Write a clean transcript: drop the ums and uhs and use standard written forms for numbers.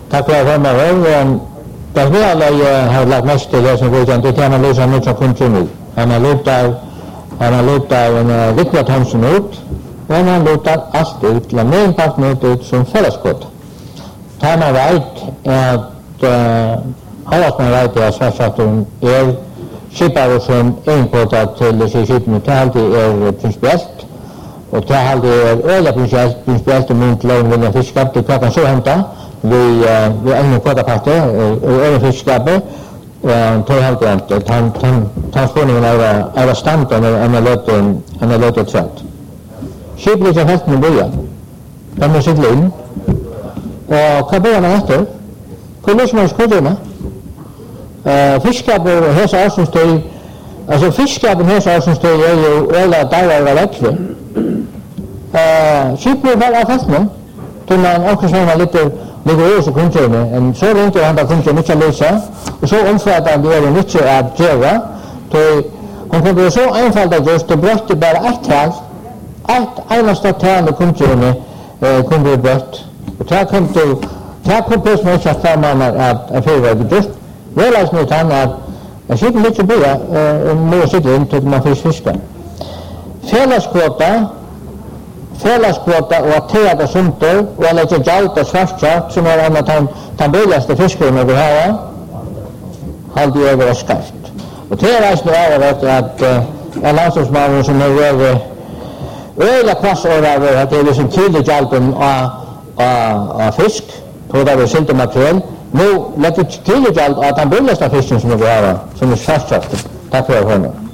Takk for det. Det vi alla har lagt mest til det som går igjen, det er man løser mye kunstner nu. Han har låtat en viktig Thomsen ut, og han har låtat alt ut, eller medparten ut som fellesskott. Det man vet at Halvarsman vet at Svartsatten skipare som innpåtatt til skipene, det alltid principielt, og det alltid øyelig principielt om til å vinne fiskeskap, det kan så hente, vi egnet kvotapakke og øyelig fiskeskapet, til alltid transportningen av standen enn er løtet trett. Skipene ikke helt med bøya, de må sitte inn, og hva bøyer man etter? Hva løser man i skodene? Fiskskapen hese avsomstøy, altså fiskskapen hese avsomstøy jo øyla dagar av vekkve. Skipene var av festene, til man akkurat sånn ligger over så kunnkjøyne, en så rundt han da kunnkjøyne ikke løse, og så omfattende det er mye å gjøre, til han kunne bli så einfaldet just, det brøtte bare ett tal, ett eneste tal av kunnkjøyne kunne bli brøtt, og det kom plutselig ikke at man er fyrverdig just. Realismen er han at skipene litt å bygge må sitte inn til man får fiske. Felleskvota og at teater sumter og at legge gjalt og svartsatt som en av de billigste fiskerne vi har halde i over og skarpt. Og realismen er at en landslagsmann som har vært øyla kvassåret at det er liksom tidlig gjalten av fisk på det vi silt og materiell. Nu lägger till att han billigaste fisken som vi har, som är svartsatt. Tack för att